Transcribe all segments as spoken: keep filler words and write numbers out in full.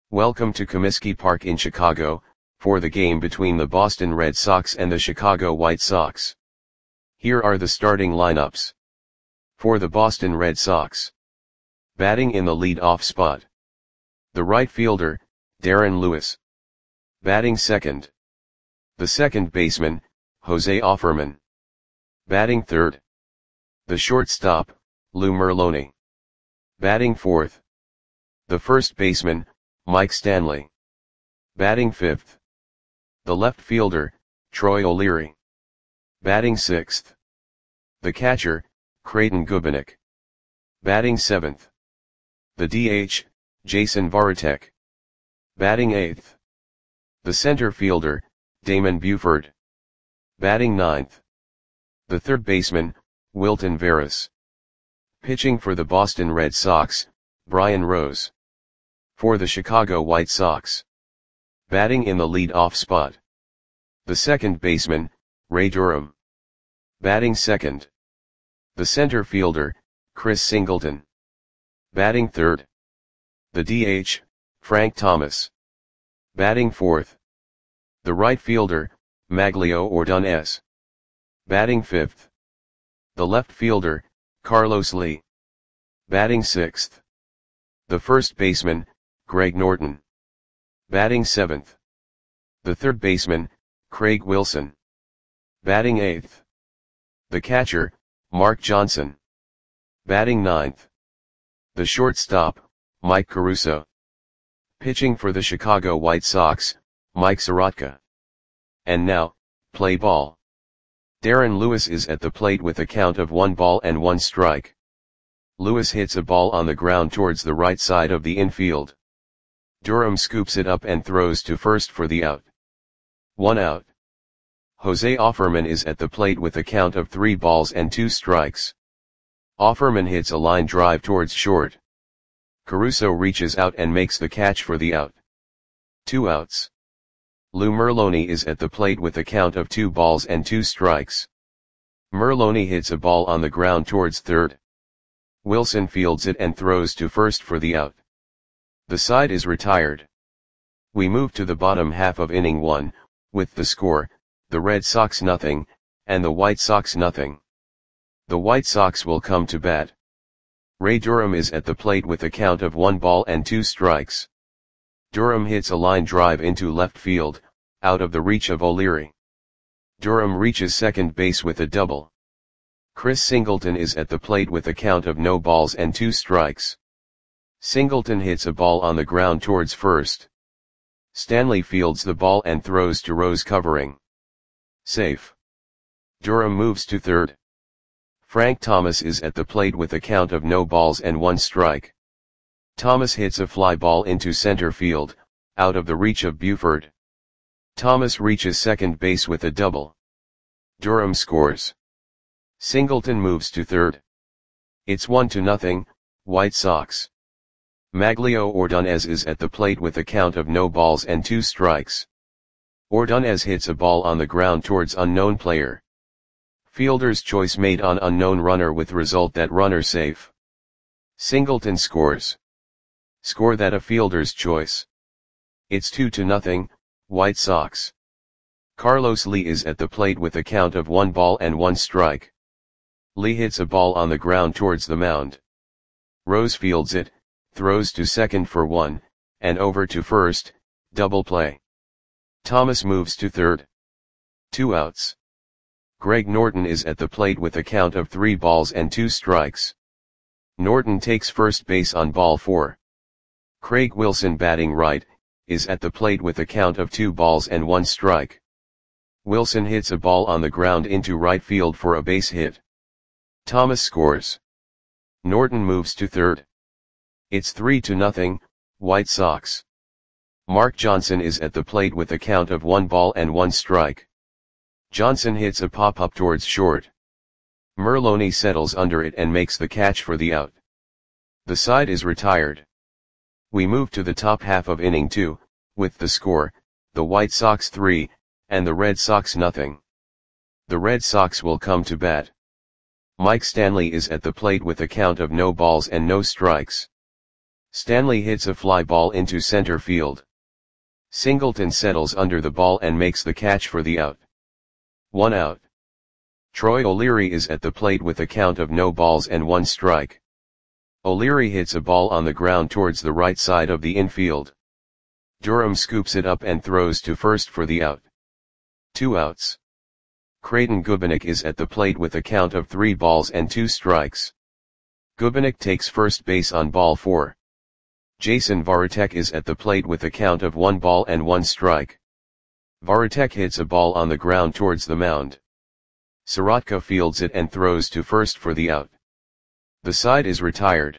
Welcome to Comiskey Park in Chicago, for the game between the Boston Red Sox and the Chicago White Sox. Here are the starting lineups. For the Boston Red Sox. Batting in the lead-off spot. The right fielder, Darren Lewis. Batting second. The second baseman, Jose Offerman. Batting third. The shortstop, Lou Merloni. Batting fourth. The first baseman, Mike Stanley. Batting fifth. The left fielder, Troy O'Leary. Batting sixth. The catcher, Creighton Gubernick. Batting seventh. The D H, Jason Varitek. Batting eighth. The center fielder, Damon Buford. Batting ninth. The third baseman, Wilton Veras. Pitching for the Boston Red Sox, Brian Rose. For the Chicago White Sox. Batting in the lead-off spot. The second baseman, Ray Durham. Batting second. The center fielder, Chris Singleton. Batting third. The D H, Frank Thomas. Batting fourth. The right fielder, Maglio Ordonez. Batting fifth. The left fielder, Carlos Lee. Batting sixth. The first baseman, Greg Norton. Batting seventh. The third baseman, Craig Wilson. Batting eighth. The catcher, Mark Johnson. Batting ninth. The shortstop, Mike Caruso. Pitching for the Chicago White Sox, Mike Soroka. And now, play ball. Darren Lewis is at the plate with a count of one ball and one strike. Lewis hits a ball on the ground towards the right side of the infield. Durham scoops it up and throws to first for the out. One out. Jose Offerman is at the plate with a count of three balls and two strikes. Offerman hits a line drive towards short. Caruso reaches out and makes the catch for the out. Two outs. Lou Merloni is at the plate with a count of two balls and two strikes. Merloni hits a ball on the ground towards third. Wilson fields it and throws to first for the out. The side is retired. We move to the bottom half of inning one, with the score, the Red Sox nothing, and the White Sox nothing. The White Sox will come to bat. Ray Durham is at the plate with a count of one ball and two strikes. Durham hits a line drive into left field, out of the reach of O'Leary. Durham reaches second base with a double. Chris Singleton is at the plate with a count of no balls and two strikes. Singleton hits a ball on the ground towards first. Stanley fields the ball and throws to Rose covering. Safe. Durham moves to third. Frank Thomas is at the plate with a count of no balls and one strike. Thomas hits a fly ball into center field, out of the reach of Buford. Thomas reaches second base with a double. Durham scores. Singleton moves to third. It's one to nothing, White Sox. Maglio Ordonez is at the plate with a count of no balls and two strikes. Ordonez hits a ball on the ground towards unknown player. Fielder's choice made on unknown runner with result that runner safe. Singleton scores. Score that a fielder's choice. It's two to nothing, White Sox. Carlos Lee is at the plate with a count of one ball and one strike. Lee hits a ball on the ground towards the mound. Rose fields it, throws to second for one, and over to first, double play. Thomas moves to third. Two outs. Greg Norton is at the plate with a count of three balls and two strikes. Norton takes first base on ball four. Craig Wilson, batting right, is at the plate with a count of two balls and one strike. Wilson hits a ball on the ground into right field for a base hit. Thomas scores. Norton moves to third. It's three to nothing, White Sox. Mark Johnson is at the plate with a count of one ball and one strike. Johnson hits a pop-up towards short. Merloni settles under it and makes the catch for the out. The side is retired. We move to the top half of inning two, with the score, the White Sox three, and the Red Sox nothing. The Red Sox will come to bat. Mike Stanley is at the plate with a count of no balls and no strikes. Stanley hits a fly ball into center field. Singleton settles under the ball and makes the catch for the out. One out. Troy O'Leary is at the plate with a count of no balls and one strike. O'Leary hits a ball on the ground towards the right side of the infield. Durham scoops it up and throws to first for the out. Two outs. Creighton Gubanek is at the plate with a count of three balls and two strikes. Gubanek takes first base on ball four. Jason Varitek is at the plate with a count of one ball and one strike. Varitek hits a ball on the ground towards the mound. Sorotka fields it and throws to first for the out. The side is retired.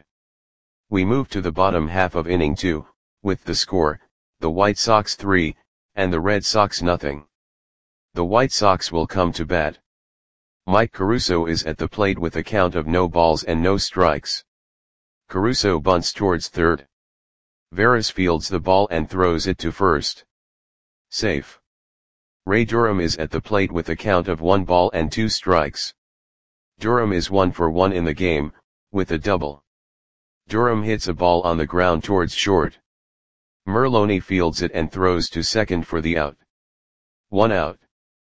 We move to the bottom half of inning two, with the score, the White Sox three, and the Red Sox nothing. The White Sox will come to bat. Mike Caruso is at the plate with a count of no balls and no strikes. Caruso bunts towards third. Veras fields the ball and throws it to first. Safe. Ray Durham is at the plate with a count of one ball and two strikes. Durham is one for one in the game, with a double. Durham hits a ball on the ground towards short. Merloni fields it and throws to second for the out. One out.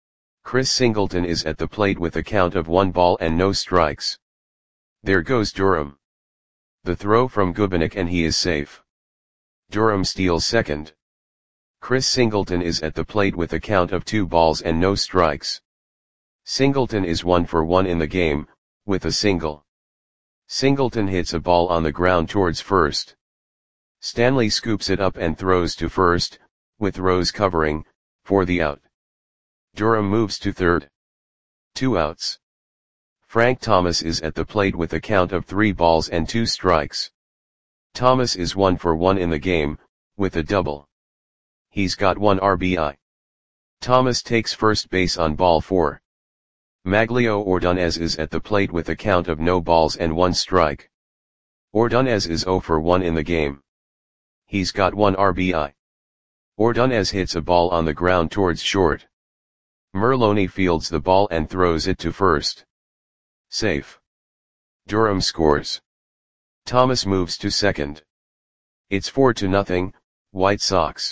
Chris Singleton is at the plate with a count of one ball and no strikes. There goes Durham. The throw from Gubanek and he is safe. Durham steals second. Chris Singleton is at the plate with a count of two balls and no strikes. Singleton is one for one in the game, with a single. Singleton hits a ball on the ground towards first. Stanley scoops it up and throws to first, with Rose covering, for the out. Durham moves to third. Two outs. Frank Thomas is at the plate with a count of three balls and two strikes. Thomas is one for one in the game, with a double. He's got one R B I. Thomas takes first base on ball four. Maglio Ordonez is at the plate with a count of no balls and one strike. Ordonez is zero for one in the game. He's got one R B I. Ordonez hits a ball on the ground towards short. Merloni fields the ball and throws it to first. Safe. Durham scores. Thomas moves to second. It's four to nothing, White Sox.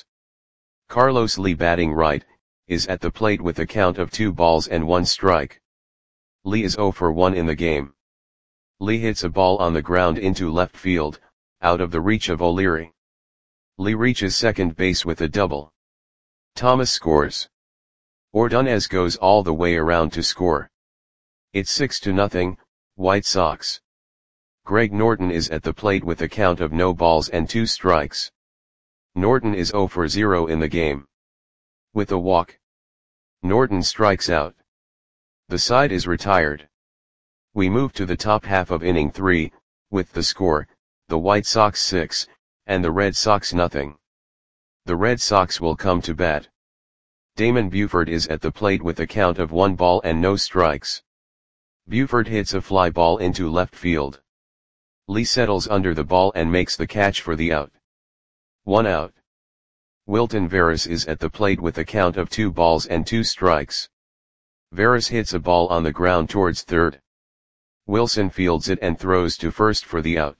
Carlos Lee batting right, is at the plate with a count of two balls and one strike. Lee is zero for one in the game. Lee hits a ball on the ground into left field, out of the reach of O'Leary. Lee reaches second base with a double. Thomas scores. Ordonez goes all the way around to score. It's six to nothing, White Sox. Greg Norton is at the plate with a count of no balls and two strikes. Norton is zero for zero in the game. With a walk, Norton strikes out. The side is retired. We move to the top half of inning three, with the score, the White Sox six, and the Red Sox nothing. The Red Sox will come to bat. Damon Buford is at the plate with a count of one ball and no strikes. Buford hits a fly ball into left field. Lee settles under the ball and makes the catch for the out. One out. Wilton Veras is at the plate with a count of two balls and two strikes. Veras hits a ball on the ground towards third. Wilson fields it and throws to first for the out.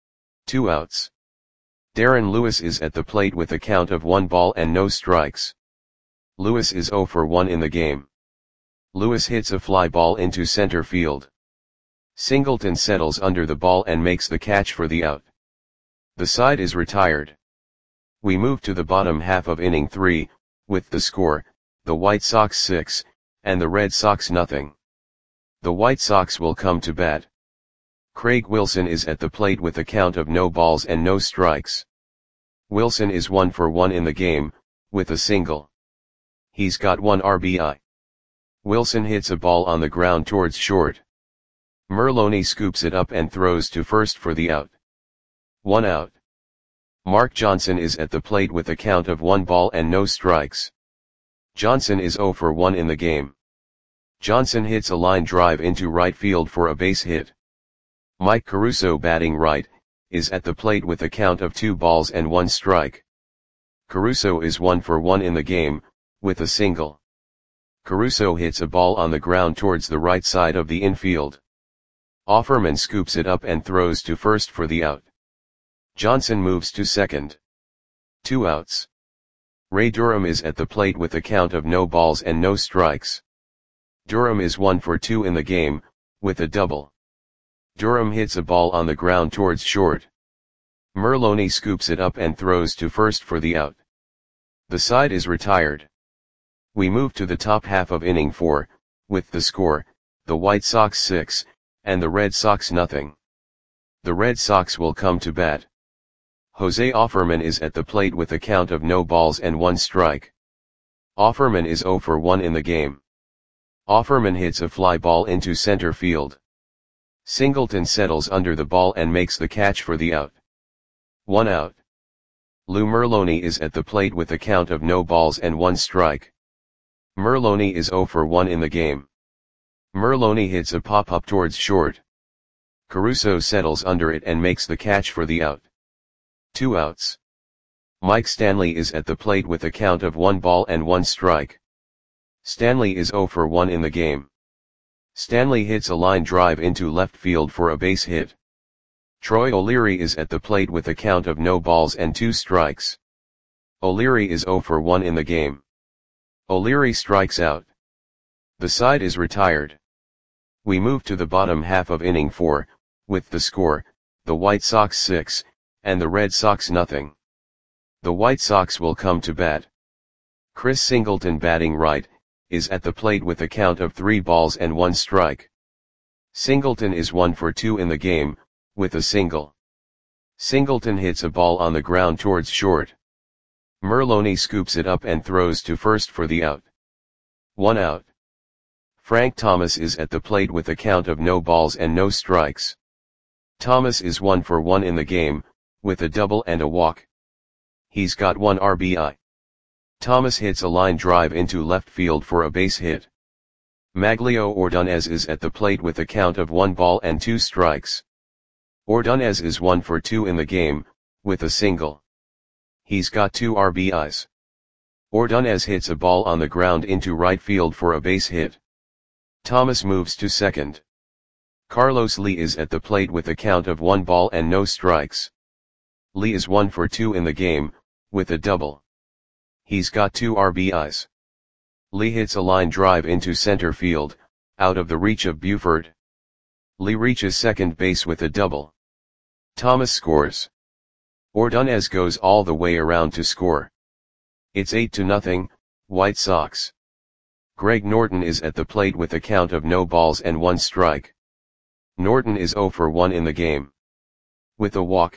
Two outs. Darren Lewis is at the plate with a count of one ball and no strikes. Lewis is zero for one in the game. Lewis hits a fly ball into center field. Singleton settles under the ball and makes the catch for the out. The side is retired. We move to the bottom half of inning three, with the score, the White Sox six, and the Red Sox nothing. The White Sox will come to bat. Craig Wilson is at the plate with a count of no balls and no strikes. Wilson is one for one in the game, with a single. He's got one R B I. Wilson hits a ball on the ground towards short. Merloni scoops it up and throws to first for the out. One out. Mark Johnson is at the plate with a count of one ball and no strikes. Johnson is zero for one in the game. Johnson hits a line drive into right field for a base hit. Mike Caruso batting right, is at the plate with a count of two balls and one strike. Caruso is one for one in the game, with a single. Caruso hits a ball on the ground towards the right side of the infield. Offerman scoops it up and throws to first for the out. Johnson moves to second. Two outs. Ray Durham is at the plate with a count of no balls and no strikes. Durham is one for two in the game, with a double. Durham hits a ball on the ground towards short. Merloni scoops it up and throws to first for the out. The side is retired. We move to the top half of inning four, with the score, the White Sox six, and the Red Sox nothing. The Red Sox will come to bat. Jose Offerman is at the plate with a count of no balls and one strike. Offerman is zero for one in the game. Offerman hits a fly ball into center field. Singleton settles under the ball and makes the catch for the out. One out. Lou Merloni is at the plate with a count of no balls and one strike. Merloni is zero for one in the game. Merloni hits a pop-up towards short. Caruso settles under it and makes the catch for the out. Two outs. Mike Stanley is at the plate with a count of one ball and one strike. Stanley is zero for one in the game. Stanley hits a line drive into left field for a base hit. Troy O'Leary is at the plate with a count of no balls and two strikes. O'Leary is zero for one in the game. O'Leary strikes out. The side is retired. We move to the bottom half of inning four, with the score, the White Sox six, and the Red Sox nothing. The White Sox will come to bat. Chris Singleton, batting right, is at the plate with a count of three balls and one strike. Singleton is one for two in the game, with a single. Singleton hits a ball on the ground towards short. Merloni scoops it up and throws to first for the out. One out. Frank Thomas is at the plate with a count of no balls and no strikes. Thomas is one for one in the game, with a double and a walk. He's got one R B I. Thomas hits a line drive into left field for a base hit. Maglio Ordonez is at the plate with a count of one ball and two strikes. Ordonez is one for two in the game, with a single. He's got two R B Is. Ordonez hits a ball on the ground into right field for a base hit. Thomas moves to second. Carlos Lee is at the plate with a count of one ball and no strikes. Lee is one for two in the game, with a double. He's got two R B Is. Lee hits a line drive into center field, out of the reach of Buford. Lee reaches second base with a double. Thomas scores. Ordonez goes all the way around to score. It's eight to nothing, White Sox. Greg Norton is at the plate with a count of no balls and one strike. Norton is zero for one in the game. With a walk.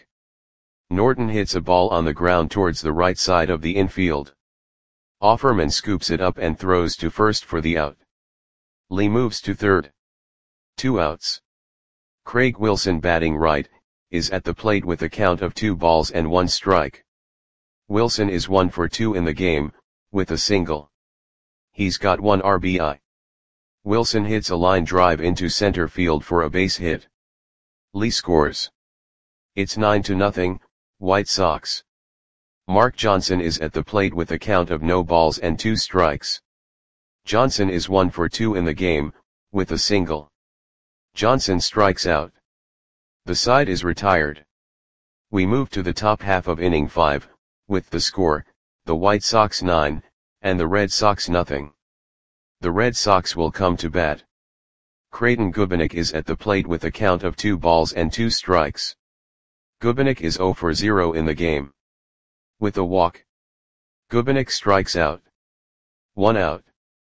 Norton hits a ball on the ground towards the right side of the infield. Offerman scoops it up and throws to first for the out. Lee moves to third. Two outs. Craig Wilson, batting right, is at the plate with a count of two balls and one strike. Wilson is one for two in the game, with a single. He's got one R B I. Wilson hits a line drive into center field for a base hit. Lee scores. It's nine to nothing, White Sox. Mark Johnson is at the plate with a count of no balls and two strikes. Johnson is one for two in the game, with a single. Johnson strikes out. The side is retired. We move to the top half of inning five, with the score, the White Sox nine, and the Red Sox nothing. The Red Sox will come to bat. Creighton Gubanek is at the plate with a count of two balls and two strikes. Gubanek is zero for zero in the game. With a walk. Gubanek strikes out. One out.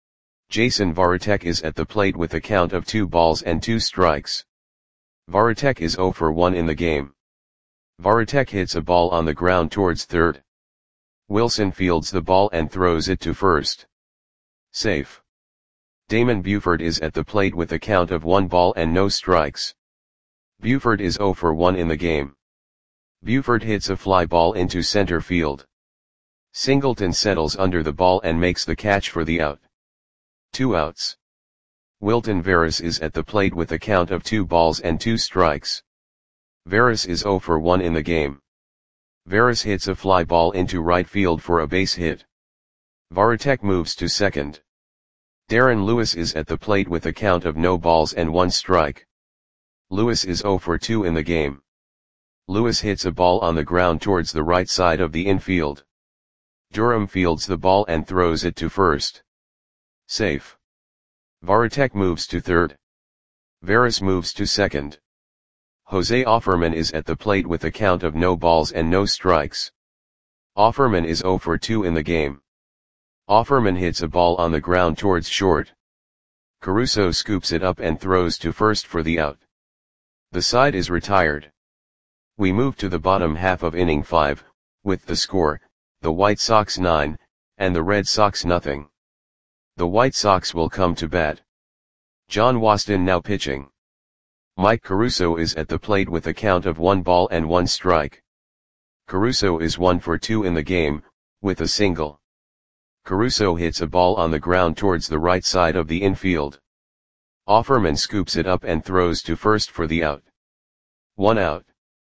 Jason Varitek is at the plate with a count of two balls and two strikes. Varitek is zero for one in the game. Varitek hits a ball on the ground towards third. Wilson fields the ball and throws it to first. Safe. Damon Buford is at the plate with a count of one ball and no strikes. Buford is zero for one in the game. Buford hits a fly ball into center field. Singleton settles under the ball and makes the catch for the out. Two outs. Wilton Veras is at the plate with a count of two balls and two strikes. Veras is zero for one in the game. Veras hits a fly ball into right field for a base hit. Varitek moves to second. Darren Lewis is at the plate with a count of no balls and one strike. Lewis is zero for two in the game. Lewis hits a ball on the ground towards the right side of the infield. Durham fields the ball and throws it to first. Safe. Varitek moves to third. Veras moves to second. Jose Offerman is at the plate with a count of no balls and no strikes. Offerman is zero for two in the game. Offerman hits a ball on the ground towards short. Caruso scoops it up and throws to first for the out. The side is retired. We move to the bottom half of inning five, with the score, the White Sox nine, and the Red Sox nothing. The White Sox will come to bat. John Waston now pitching. Mike Caruso is at the plate with a count of one ball and one strike. Caruso is one for two in the game, with a single. Caruso hits a ball on the ground towards the right side of the infield. Offerman scoops it up and throws to first for the out. One out.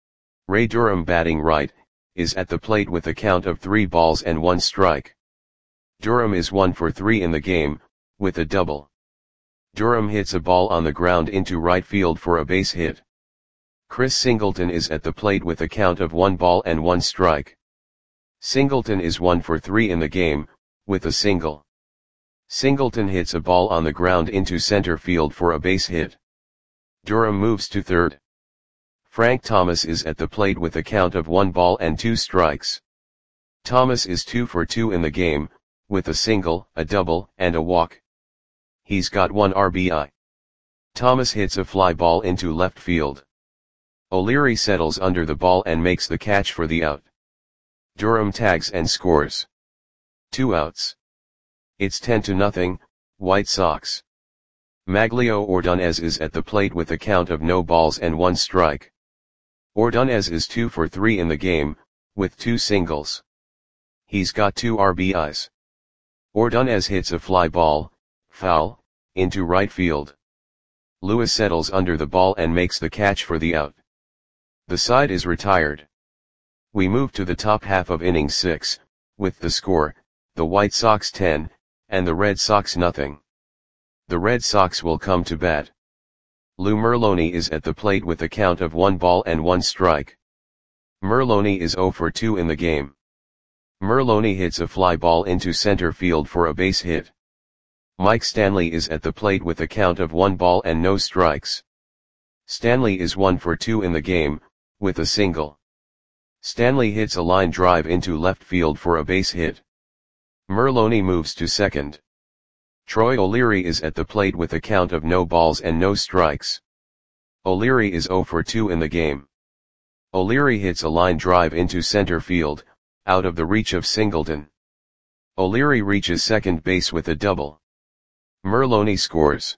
Ray Durham, batting right, is at the plate with a count of three balls and one strike. Durham is one for three in the game, with a double. Durham hits a ball on the ground into right field for a base hit. Chris Singleton is at the plate with a count of one ball and one strike. Singleton is one for three in the game, with a single. Singleton hits a ball on the ground into center field for a base hit. Durham moves to third. Frank Thomas is at the plate with a count of one ball and two strikes. Thomas is two for two in the game, with a single, a double, and a walk. He's got one R B I. Thomas hits a fly ball into left field. O'Leary settles under the ball and makes the catch for the out. Durham tags and scores. Two outs. It's ten to nothing, White Sox. Maglio Ordonez is at the plate with a count of no balls and one strike. Ordonez is two for three in the game, with two singles. He's got two R B Is. Ordonez hits a fly ball, foul, into right field. Lewis settles under the ball and makes the catch for the out. The side is retired. We move to the top half of inning six, with the score, the White Sox ten, and the Red Sox nothing. The Red Sox will come to bat. Lou Merloni is at the plate with a count of one ball and one strike. Merloni is zero for two in the game. Merloni hits a fly ball into center field for a base hit. Mike Stanley is at the plate with a count of one ball and no strikes. Stanley is one for two in the game, with a single. Stanley hits a line drive into left field for a base hit. Merloni moves to second. Troy O'Leary is at the plate with a count of no balls and no strikes. O'Leary is zero for two in the game. O'Leary hits a line drive into center field, out of the reach of Singleton. O'Leary reaches second base with a double. Merloni scores.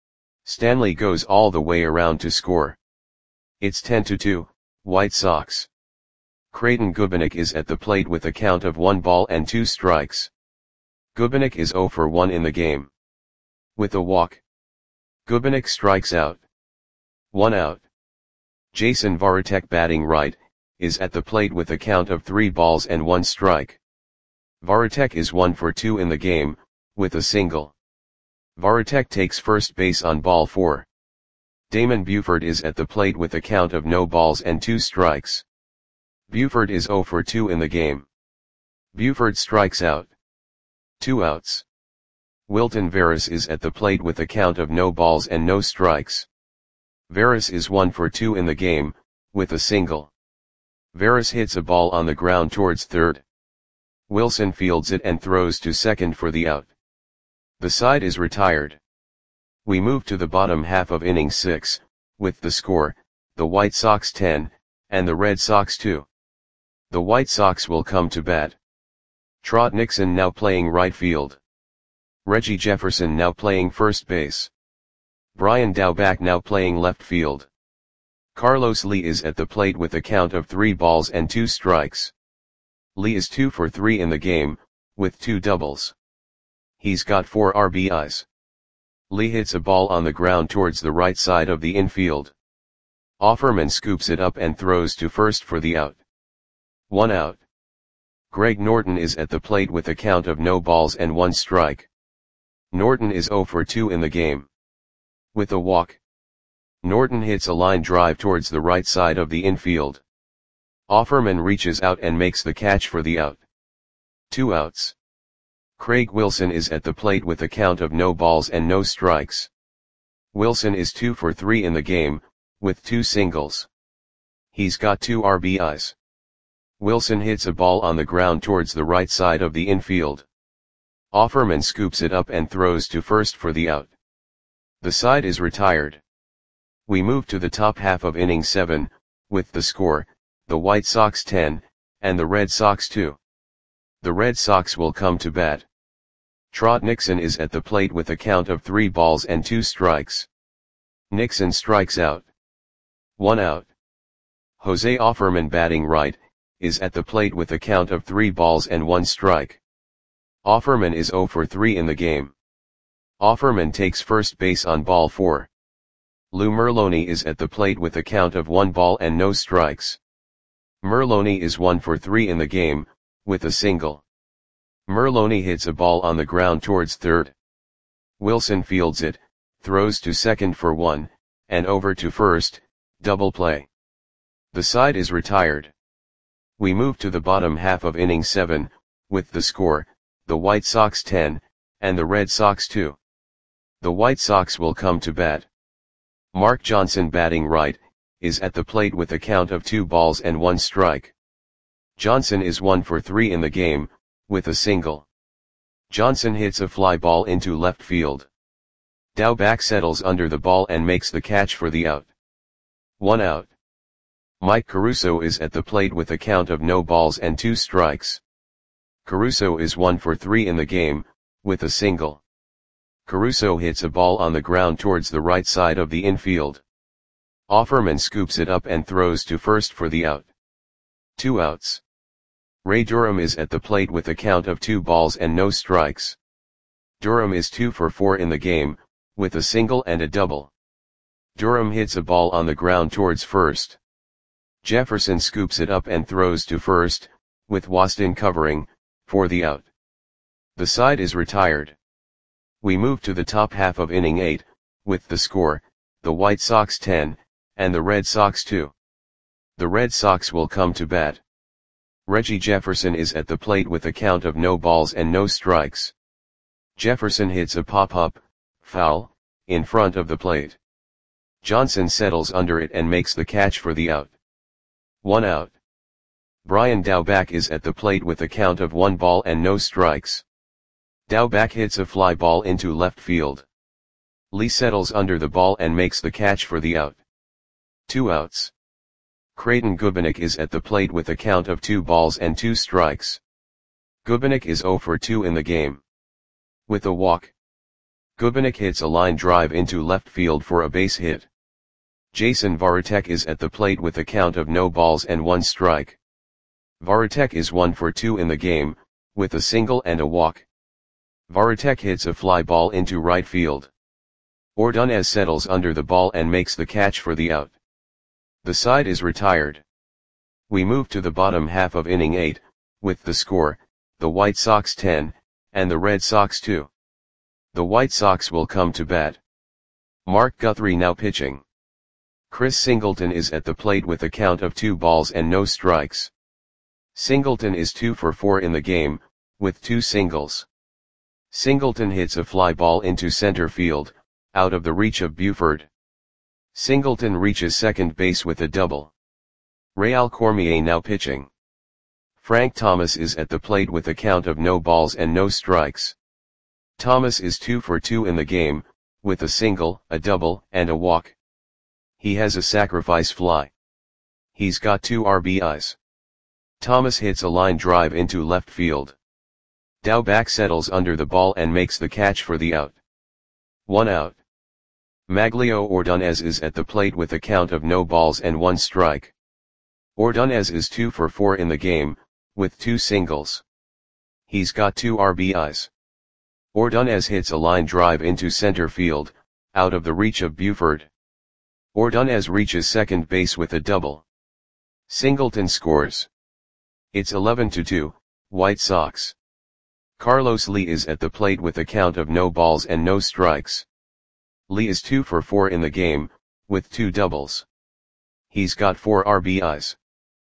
Stanley goes all the way around to score. It's ten to two, White Sox. Creighton Gubanek is at the plate with a count of one ball and two strikes. Gubanek is zero for one in the game. With a walk. Gubanek strikes out. One out. Jason Varitek, batting right, is at the plate with a count of three balls and one strike. Varitek is one for two in the game, with a single. Varitek takes first base on ball four. Damon Buford is at the plate with a count of no balls and two strikes. Buford is zero for two in the game. Buford strikes out. Two outs. Wilton Veras is at the plate with a count of no balls and no strikes. Veras is one for two in the game, with a single. Veras hits a ball on the ground towards third. Wilson fields it and throws to second for the out. The side is retired. We move to the bottom half of inning six, with the score, the White Sox ten, and the Red Sox two. The White Sox will come to bat. Trot Nixon now playing right field. Reggie Jefferson now playing first base. Brian Daubach now playing left field. Carlos Lee is at the plate with a count of three balls and two strikes. Lee is two for three in the game, with two doubles. He's got four R B Is. Lee hits a ball on the ground towards the right side of the infield. Offerman scoops it up and throws to first for the out. One out. Greg Norton is at the plate with a count of no balls and one strike. Norton is zero for two in the game. With a walk. Norton hits a line drive towards the right side of the infield. Offerman reaches out and makes the catch for the out. Two outs. Craig Wilson is at the plate with a count of no balls and no strikes. Wilson is two for three in the game, with two singles. He's got two R B Is. Wilson hits a ball on the ground towards the right side of the infield. Offerman scoops it up and throws to first for the out. The side is retired. We move to the top half of inning seven, with the score, the White Sox ten, and the Red Sox two. The Red Sox will come to bat. Trot Nixon is at the plate with a count of three balls and two strikes. Nixon strikes out. One out. Jose Offerman, batting right, is at the plate with a count of three balls and one strike. Offerman is zero for three in the game. Offerman takes first base on ball four. Lou Merloni is at the plate with a count of one ball and no strikes. Merloni is one for three in the game, with a single. Merloni hits a ball on the ground towards third. Wilson fields it, throws to second for one, and over to first, double play. The side is retired. We move to the bottom half of inning seven, with the score, the White Sox ten, and the Red Sox two. The White Sox will come to bat. Mark Johnson, batting right, is at the plate with a count of two balls and one strike. Johnson is one for three in the game, with a single. Johnson hits a fly ball into left field. Daubach settles under the ball and makes the catch for the out. One out. Mike Caruso is at the plate with a count of no balls and two strikes. Caruso is one for three in the game, with a single. Caruso hits a ball on the ground towards the right side of the infield. Offerman scoops it up and throws to first for the out. Two outs. Ray Durham is at the plate with a count of two balls and no strikes. Durham is two for four in the game, with a single and a double. Durham hits a ball on the ground towards first. Jefferson scoops it up and throws to first, with Waston covering, for the out. The side is retired. We move to the top half of inning eight, with the score, the White Sox ten, and the Red Sox two. The Red Sox will come to bat. Reggie Jefferson is at the plate with a count of no balls and no strikes. Jefferson hits a pop-up, foul, in front of the plate. Johnson settles under it and makes the catch for the out. One out. Brian Daubach is at the plate with a count of one ball and no strikes. Daubach hits a fly ball into left field. Lee settles under the ball and makes the catch for the out. Two outs. Creighton Gubanek is at the plate with a count of two balls and two strikes. Gubanek is zero for two in the game. With a walk. Gubanek hits a line drive into left field for a base hit. Jason Varitek is at the plate with a count of no balls and one strike. Varitek is one for two in the game, with a single and a walk. Varitek hits a fly ball into right field. Ordonez settles under the ball and makes the catch for the out. The side is retired. We move to the bottom half of inning eight, with the score, the White Sox ten, and the Red Sox two. The White Sox will come to bat. Mark Guthrie now pitching. Chris Singleton is at the plate with a count of two balls and no strikes. Singleton is two for four in the game, with two singles. Singleton hits a fly ball into center field, out of the reach of Buford. Singleton reaches second base with a double. Real Cormier now pitching. Frank Thomas is at the plate with a count of no balls and no strikes. Thomas is two for two in the game, with a single, a double, and a walk. He has a sacrifice fly. He's got two R B Is. Thomas hits a line drive into left field. Daubach settles under the ball and makes the catch for the out. One out. Maglio Ordonez is at the plate with a count of no balls and one strike. Ordonez is two for four in the game, with two singles. He's got two R B Is. Ordonez hits a line drive into center field, out of the reach of Buford. Ordonez reaches second base with a double. Singleton scores. It's eleven to two, White Sox. Carlos Lee is at the plate with a count of no balls and no strikes. Lee is two for four in the game, with two doubles. He's got four R B Is.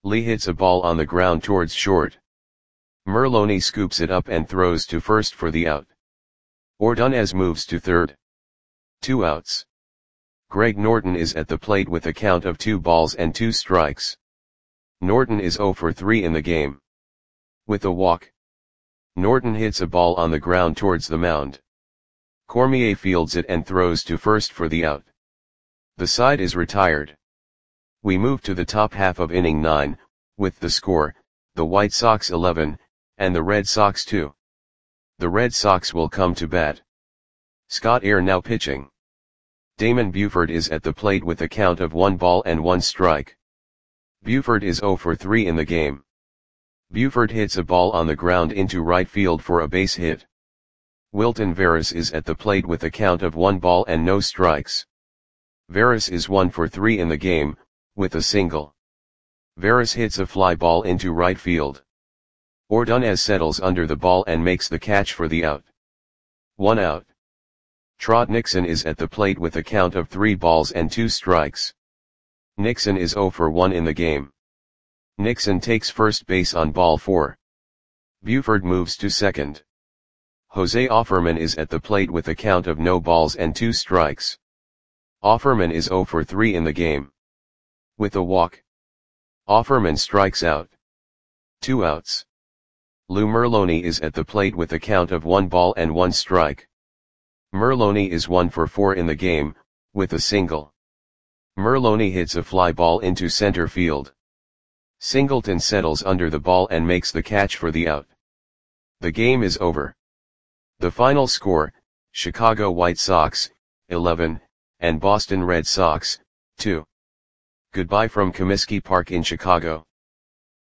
Lee hits a ball on the ground towards short. Merloni scoops it up and throws to first for the out. Ordonez moves to third. Two outs. Greg Norton is at the plate with a count of two balls and two strikes. Norton is oh for three in the game. With a walk, Norton hits a ball on the ground towards the mound. Cormier fields it and throws to first for the out. The side is retired. We move to the top half of inning nine, with the score, the White Sox eleven, and the Red Sox two. The Red Sox will come to bat. Scott Air now pitching. Damon Buford is at the plate with a count of one ball and one strike. Buford is oh for three in the game. Buford hits a ball on the ground into right field for a base hit. Wilton Veras is at the plate with a count of one ball and no strikes. Veras is one for three in the game, with a single. Veras hits a fly ball into right field. Ordonez settles under the ball and makes the catch for the out. One out. Trot Nixon is at the plate with a count of three balls and two strikes. Nixon is oh for one in the game. Nixon takes first base on ball four. Buford moves to second. Jose Offerman is at the plate with a count of no balls and two strikes. Offerman is oh for three in the game. With a walk, Offerman strikes out. Two outs. Lou Merloni is at the plate with a count of one ball and one strike. Merloni is one for four in the game, with a single. Merloni hits a fly ball into center field. Singleton settles under the ball and makes the catch for the out. The game is over. The final score, Chicago White Sox, eleven, and Boston Red Sox, two. Goodbye from Comiskey Park in Chicago.